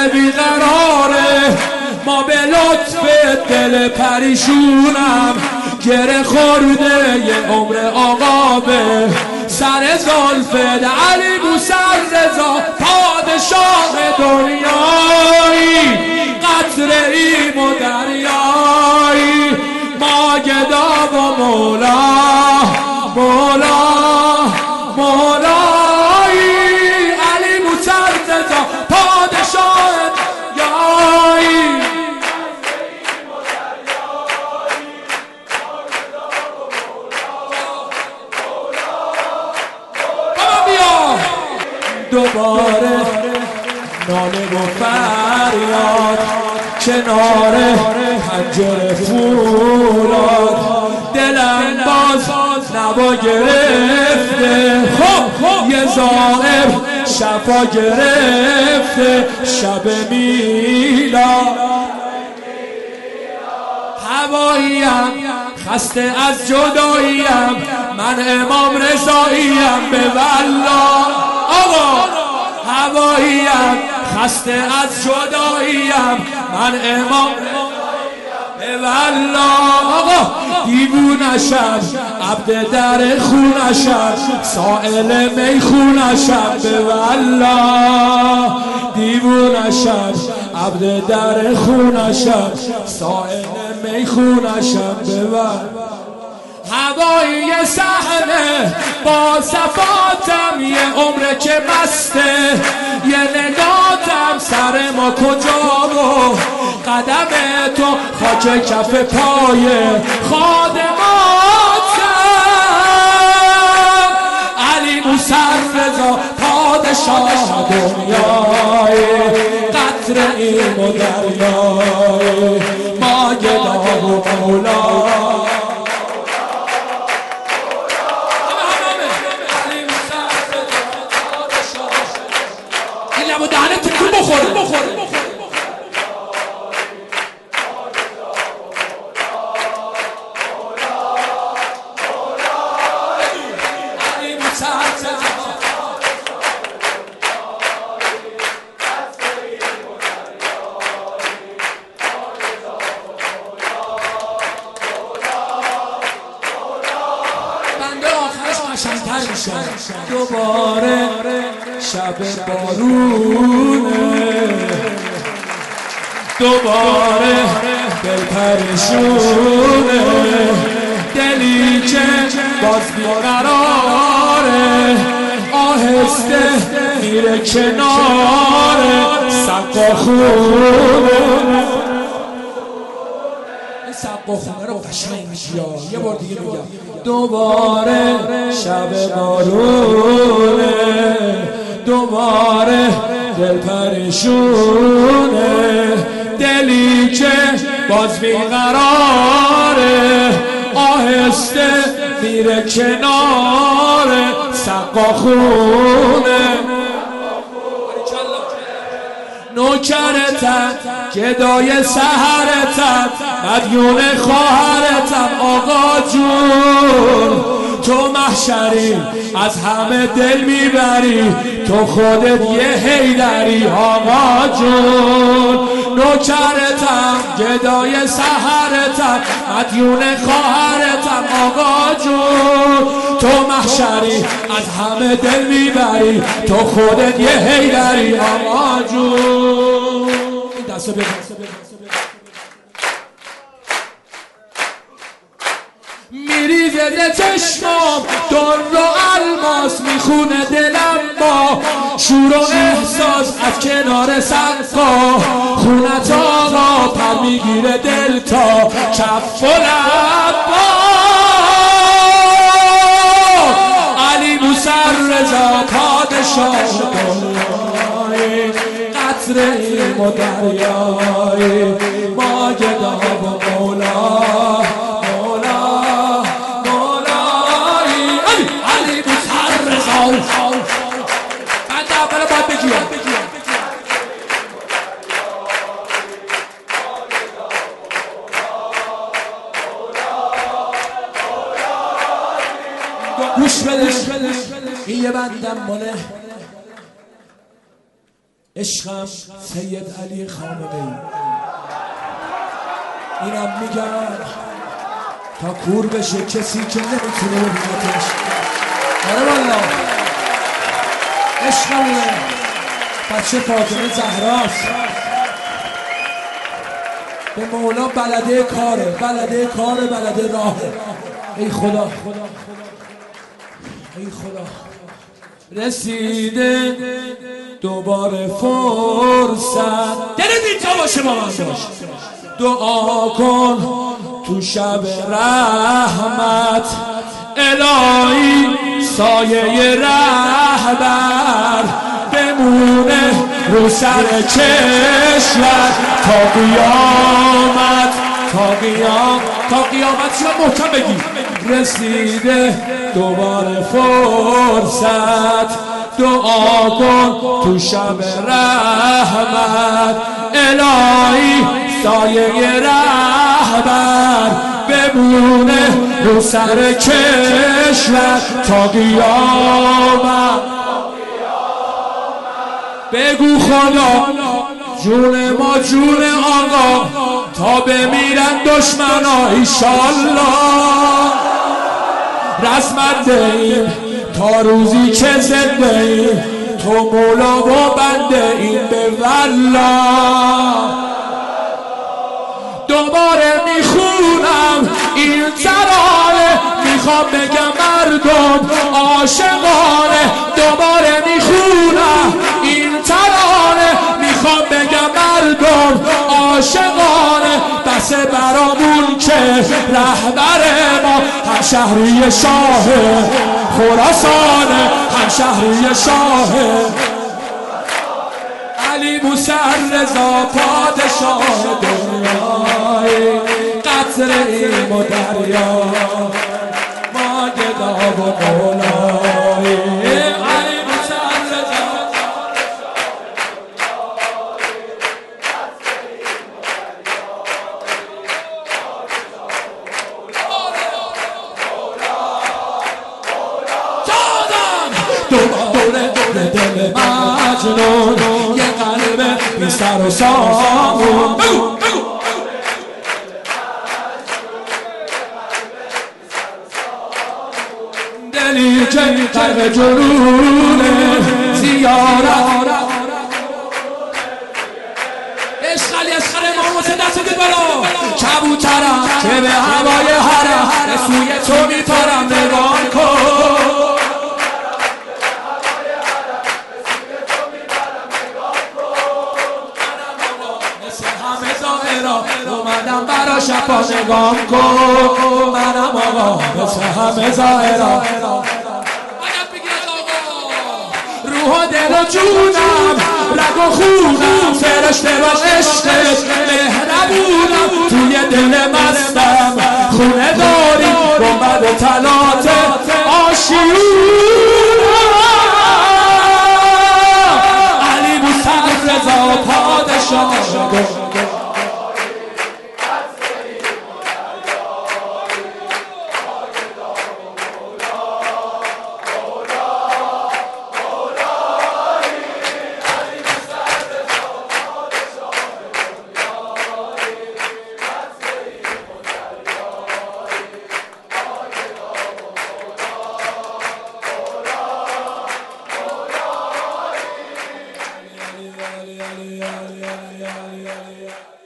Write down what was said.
بیقراره، ما به لطف دل پریشونم گره خورده یه عمر آقا به سر زلف علی موسیرضا پادشاه دنیایی، قطره ایم و دریایی، ما گدا و مولا مولا مولایی، علی موسیرضا پادشاه دنیایی. دوباره ناله و فریاد کنار پنجره فولاد، دلم باز نوا گرفته، یه ظاهر شفا گرفته، شب میلاد. هواییم خسته از جداییم، من امام رضاییم به والله. آقا هواییم خسته از جداییم، من امام به والله. آقا دیوونشم عبد در خونشم، سائل می خونشم به والله. دیوونشم عبد در خونشم، سائل می خونشم به والله. هوایی صحنه با صفاتم، یه عمره که مسته، یه نگاتم سر ما کجا و قدم تو خاک کف پای خادماتم، علی موسیرضا پادشاه دنیای، قطره ایم و دریای، ما گدا و مولا. و دهنه تکون بخوره. بنده آخرش قشنگتر میشه. دوباره شب بارونه، دوباره دل پریشونه، دلی که باز بیقراره، آهسته میره کنار سقا خونه. این سقا خونه رو قشنگ میشه، یه بار دیگه میگم. دوباره شب بارونه، دوباره دل پریشونه، دلی که باز بیقراره، آهسته میره کنار سقا خونه. نوکرتم گدای سحرتم، مدیون خواهرتم آقا جون، تو محشری از همه دل میبری، تو خودت یه حیدری آقا جون. نوکرتم گدای سحرتم، مدیون خواهرتم آقا جون، تو محشری از همه دل میبری، تو خودت یه حیدری آقا جون. دستو بگم میریزه چشمام در و الماس، میخونه دلم با شور و احساس، از کنار سقا خونت آقا پر میگیره دل تا کف و لبا. علی موسیرضا پادشاه دنیای، قطره ایم و دریای، ما گدا و مولا. گوش بده این یه بندم ماله عشقم سید علی خامنه‌ای. اینم میگم تا کور بشه کسی که نمیتونه ببینتش. آره والله عشقمونه، بچه فاطمه زهراست. به مولا بلده کاره، بلده کاره، بلده راهه. ای خدا ای خدا رسیده دوباره فرصت. دلت اینجا باشه با من باش. دعا کن تو شب رحمت الهی سایه رهبر بمونه رو سر کشور تا قیامت. تا قیامت شما محکم بگی. رسیده دوباره فرصت دعا کن تو شب رحمت الهی سایه رهبر بمونه رو سر کشور تا قیامت. بگو خدا جون ما جون آقا تا بمیرن دشمنا ایشالله. رسمت دهیم تا روزی که زنده ایم تو مولا و بنده این به والله. دوباره میخونم این ترانه میخوام بگم مردم عاشقانه. دوباره میخونم این ترانه میخوام بگم مردم عاشقانه. بسه برامون که رهبر ما همشهری شاه خراسانه، همشهری شاه علی موسی رضا پادشاه دنیای قطره ایم و دریا ما گدا و مولای. علی موسی رضا دوره دل مجنون یه قلب بی سر و سامون. دلی که قلب جنونه زیارت. عشقالی عشق امام حسین دست دید بالا. کبوترم که به هوای حرم به سوی تو میپرم نگاه کن. اومدم برا شفا نگام کن. منم آقا مثل همه ظاهرا. روح و دل و جونم رگ و خونم فرشته و عشقت مهربونم. توی دل مستم خونه داری گنبد و طلات آشیونم. علی موسی رضا پادشاه yeah.